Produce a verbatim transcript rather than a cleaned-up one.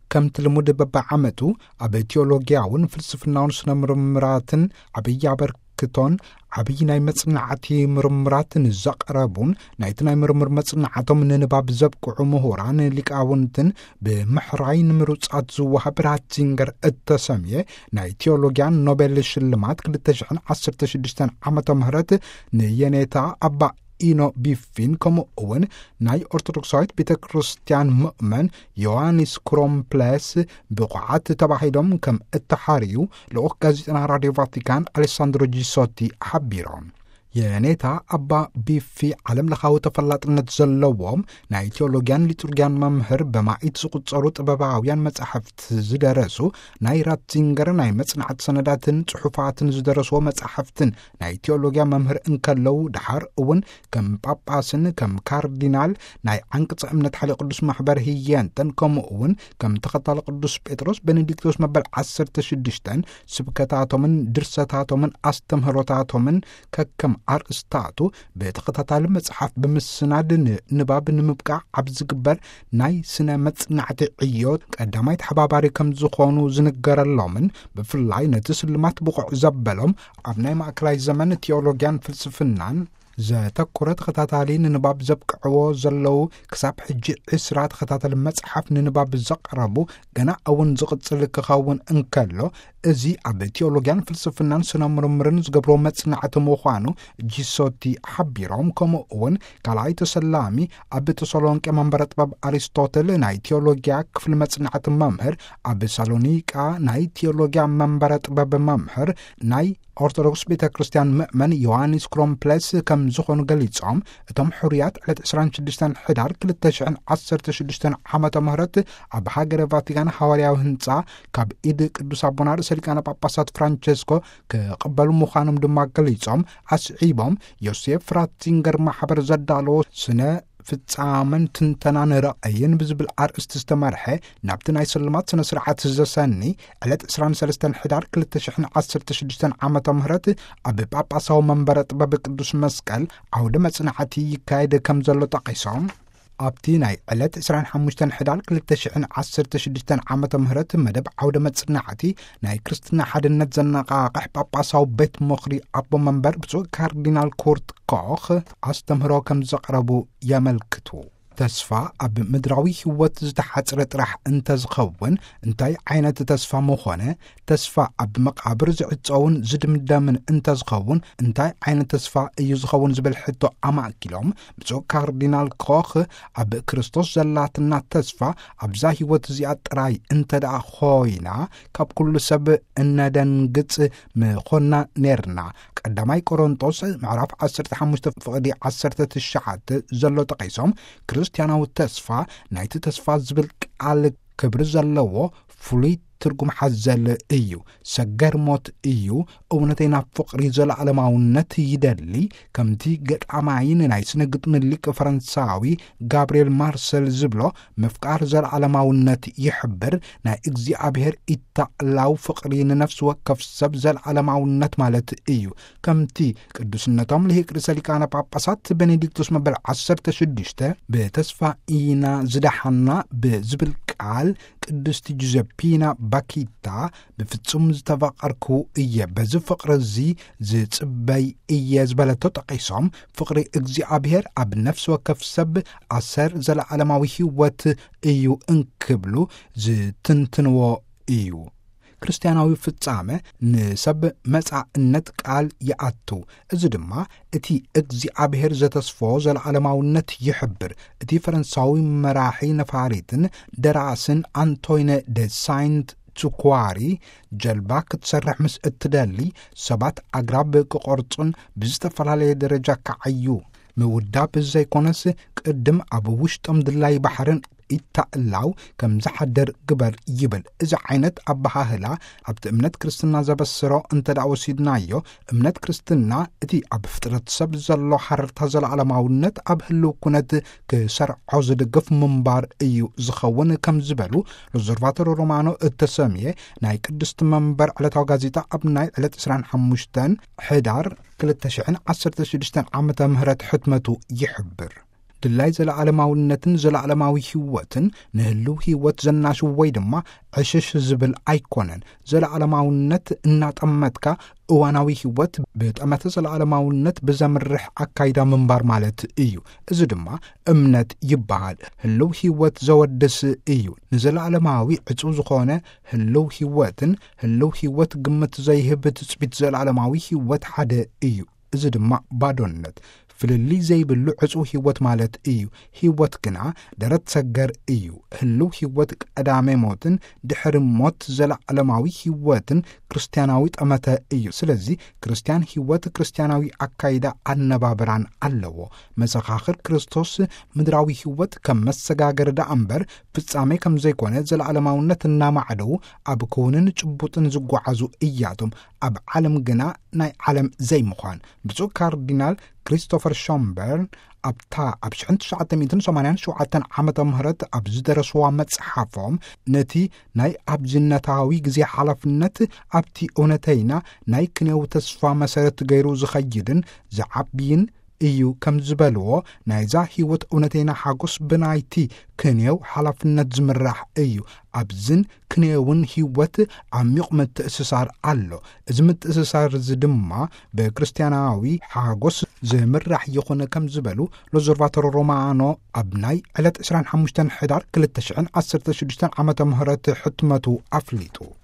كم تلمود ببا عمتو أبي تيولوجياون فلسفناون سنة مرمراتن أبي يعبر كتون عبي ناي مصنعاتي مرمراتن زقربون نايت ناي مرمر مصنعاتهم ننباب زبقعو مهوران ليقاونتن بمحراين مروصات زوها برات زنجر التسمية ناي تيولوجيان نوبل شلمات كلتشعن عصر تشدشتان عمتا مهرات نيانيتا أبا إينو بيفين كمو أون ناي أرثوذكسايت بيتا كريستيان مؤمن يوانيس كرومبلاس بقعات تبعيدهم كم التحاريو لأخ غازيتنا راديو فاتيكان أليساندرو جيسوتي حبيرون يانيتا أبا بيفي علم لخاو تفلاتنت زلوهم ناي تيولوجيان ليتورجيان ممهر بماعيد سقوط صاروت بباويان مصحفت زدرسو ناي راتزينجر ناي مصنعت سنداتن صحفاتن زدرسو مصحفتن ناي تيولوجيان ممهر انكلو دحر اون كم باباسن كم كاردينال ناي عنقص امنت حلي قدس محبر هيانتن كم اون كم تخطال قدس بطرس بنديكتوس مبل عشرة شدشتن سبكتاتهم درستاتهم استمهروتاتهم ككم أرستاتو بتقطع مصحف بمسناد نباب نمبقع عبز قبر ناي سنة مصنعت عيوت قدامايت حباباري كم زخونو زنقر اللومن بفلاي نتسلمات بقع زبلهم عبناي معكلاي زمن تيولوجيان فلسفنان زاتا كرات خطاتالي ننباب زبقعو زلو كساب حجي عسرات خطاتال مصحف ننباب زقربو غنا اون زقصلك خاون انكلو ازي اب تيولوجيان فلسفنان سنا مرمرن زغبرو مصنعته مخانو جيسوتي حبيروم كومو اون كالاي تسلامي اب تسالونقي منبرت باب ارسطوتل ناي تيولوجيا كفل مصنعته ممهر اب سالونيكا ناي تيولوجيا منبرت باب ممهر ناي أرثوذكس بيتا كريستيان مؤمن يوانيس كرومبلاس كم زخون غليصام اتم حريات على عشرين شدشتان حدار كلتشعن عشرة شدشتان عامة مهرت اب هاجر فاتيكان حوارياو هنصا كاب ايد قدوس ابونا سلكان باباسات فرانشيسكو كقبلوا مخانم دما غليصام اسعيبهم يوسف راتزينجر محبر زدالو سنه ፍጻመን ትንተናን ረአይን ብዝብል አርእስት ዝተመርሐ ናብቲ ናይ ስልማት ስነ ስርዓት ዘሰኒ ዕለት عشرين وثلاثين ሕዳር ሁለት ሺህ ዓሰርተ ሽዱሽተ ዓመተ ምህረት ኣብ ጳጳሳዊ መንበረ ጥበብ ቅዱስ መስቀል ዓውደ መጽናዕቲ ይካየድ ከም ዘሎ ጠቂሶም ኣብቲ ናይ ዕለት عشرين وخمسة ሕዳር ሁለት ሺህ ዓሰርተ ሽዱሽተ ዓመተ ምህረት መደብ ዓውደ መጽናዕቲ ናይ ክርስትና ሓድነት ዘነቃቅሕ ጳጳሳዊ ቤት ምኽሪ ኣቦ መንበር ብፁዕ ካርዲናል ኩርት ኮኽ ኣስተምህሮ ከም ዘቕረቡ የመልክቱ ተስፋ ኣብ ምድራዊ ህይወት ዝተሓጽረ ጥራሕ እንተ ዝኸውን እንታይ ዓይነት ተስፋ ምኾነ ተስፋ ኣብ መቃብር ዝዕጸውን ዝድምደምን እንተ ዝኸውን እንታይ ዓይነት ተስፋ እዩ ዝኸውን ዝብል ሕቶ ኣማእኪሎም ብፁዕ ካርዲናል ኮኽ ኣብ ክርስቶስ ዘላትና ተስፋ ኣብዛ ህይወት እዚኣ ጥራይ እንተ ደኣ ኾይና ካብ ኩሉ ሰብ እነደንግጽ ምኾና ነርና ቀዳማይ ቆሮንጦስ ምዕራፍ عشرة وخمسة ፍቕዲ عشرة وتسعة ዘሎ ጠቂሶም ክርስቲያናዊ ተስፋ ናይቲ ተስፋ ዝብል ቃል ክብሪ ዘለዎ ፍሉይ ትርጉም ሓዘል እዩ ሰገር ሞት እዩ እውነተኛ ፍቕሪ ዘለዓለማውነት ይደሊ ከምቲ ገጣማይን ናይ ስነ ግጥሚ ሊቅ ፈረንሳዊ ጋብርኤል ማርሰል ዝብሎ መፍቃር ዘለዓለማውነት ይሕብር ናይ እግዚአብሔር ኢታላው ፍቕሪ ንነፍስ ወከፍ ሰብ ዘለዓለማውነት ማለት እዩ ከምቲ ቅዱስነቶም ልሂቅ ርእሰ ሊቃነ ጳጳሳት ቤኔዲክቶስ መበል عشرة وستة በተስፋ ኢና ዝዳሓና ብዝብል ቃል ቅድስቲ ጁዘፒና ባኪታ በፍጹም ዝተፈቀርኩ እየ በዚ ፍቅሪ እዚ ዝጽበይ እየ ዝበለቶ ጠቂሶም ፍቅሪ እግዚአብሔር ኣብ ነፍስ ወከፍ ሰብ ኣሰር ዘለዓለማዊ ህይወት እዩ እንክብሉ ዝትንትንዎ እዩ ክርስቲያናዊ ፍጻመ ንሰብ መጻእነት ቃል ይኣቱ እዚ ድማ እቲ እግዚአብሔር ዘተስፎ ዘለዓለማውነት ይሕብር እቲ ፈረንሳዊ መራሒ ነፋሪትን ደራስን አንቶይነ ደ ሳይንት ቱኳሪ ጀልባ ክትሰርሕ ምስ እትደሊ ሰባት ኣግራብ ክቆርጹን ብዝተፈላለየ ደረጃ ከዓዩ ምውዳብ ዘይኮነስ ቅድም ኣብ ውሽጦም ድላይ ባሕርን ኢታላው ከም ዝሓደር ግበር ይብል እዚ ዓይነት ኣባሃህላ ኣብቲ እምነት ክርስትና ዘበስሮ እንተዳ ወሲድናዮ እምነት ክርስትና እቲ ኣብ ፍጥረት ሰብ ዘሎ ሓርታ ዘለዓለማውነት ኣብ ህልው ኩነት ክሰርዖ ዝድግፍ ምንባር እዩ ዝኸውን ከም ዝበሉ ሪዘርቫቶር ሮማኖ እተሰምየ ናይ ቅድስት መንበር ዕለታዊ ጋዜጣ ኣብ ናይ ዕለት عشرين وخمسة ሕዳር ሁለት ሺህ ዓሰርተ ሽዱሽተ ዓመተ ምህረት ሕትመቱ ይሕብር ድላይ ዘለዓለማውነትን ዘለዓለማዊ ህይወትን ንህልው ህይወት ዘናሽ ወይ ድማ ዕሽሽ ዝብል ኣይኮነን ዘለዓለማውነት እናጠመትካ እዋናዊ ህይወት ብጠመተ ዘለዓለማውነት ብዘምርሕ አካይዳ ምንባር ማለት እዩ እዚ ድማ እምነት ይበሃል ህልው ህይወት ዘወድስ እዩ ንዘለዓለማዊ ዕጹ ዝኾነ ህልው ህይወትን ህልው ህይወት ግምት ዘይህብ ትጽቢት ዘለዓለማዊ ህይወት ሓደ እዩ እዚ ድማ ባዶነት ፍልሊ ዘይብሉ ዕጹ ህይወት ማለት እዩ ህይወት ግና ደረት ሰገር እዩ ህልው ህይወት ቀዳሜ ሞትን ድሕሪ ሞት ዘለዓለማዊ ህይወትን ክርስቲያናዊ ጠመተ እዩ ስለዚ ክርስቲያን ህይወት ክርስቲያናዊ አካይዳ አነባብራን ኣለዎ መሰኻኽር ክርስቶስ ምድራዊ ህይወት ከም መሰጋገር ዳ እምበር ፍጻሜ ከም ዘይኮነ ዘለዓለማውነት እናማዕደው ኣብ ኮንን ጭቡጥን ዝጓዓዙ እያቶም ኣብ ዓለም ግና ናይ ዓለም ዘይምዃን ብፁዕ ካርዲናል ክሪስቶፈር ሾምበርን ኣብታ ኣብ ሽሕን ትሽዓተ ሚእትን ሰማንያን ሸውዓተን ዓመተ ምህረት ኣብ ዝደረስዋ መጽሓፎም ነቲ ናይ ኣብዝነታዊ ግዜ ሓላፍነት ኣብቲ እውነተይና ናይ ክነው ተስፋ መሰረት ገይሩ ዝኸይድን ዝዓብይን እዩ ከም ዝበልዎ ናይዛ ህይወት እውነተይና ሓጎስ ብናይቲ ክነው ሓላፍነት ዝምራሕ እዩ ኣብዝን ክነውን ህይወት ዓሚቕ ምትእስሳር ኣሎ እዚ ምትእስሳር እዚ ድማ ብክርስቲያናዊ ሓጎስ ዝምራሕ ይኹን ከም ዝበሉ ሎዘርቫቶር ሮማኖ ኣብ ናይ ዕለት عشرين وخمسة ሕዳር ክልተ ሽሕን ዓሰርተ ሽዱሽተ ዓመተ ምህረት ሕትመቱ ኣፍሊጡ